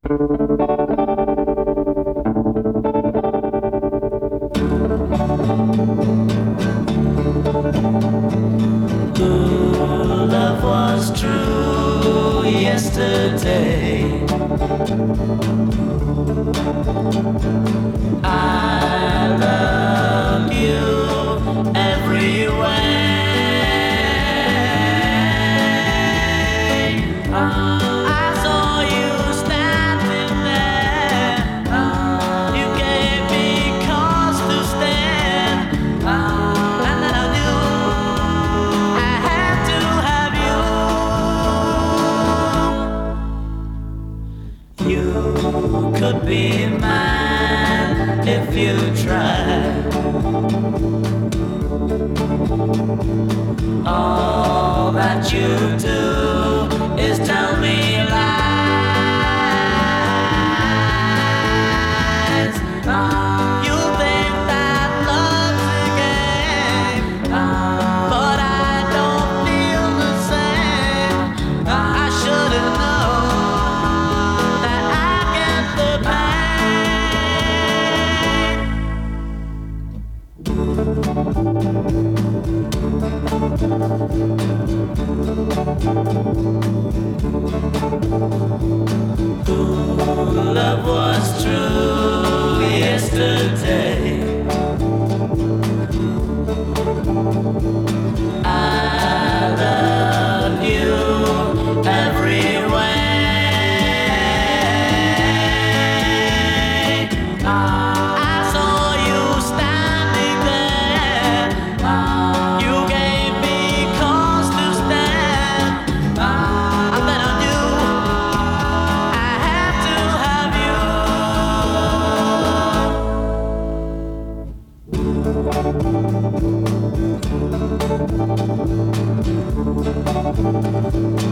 Love was true yesterday. I love you every way. I saw you standing there. You gave me cause to stand. And then I knew I had to have you. You could be mine if you tried. All that you do is tell me lies. You think that love's a game, but I don't feel the same. I should've known that I get the love was true yesterday. I love you every way. I saw you standing there. You gave me cause to stand. And then I knew I had to have you.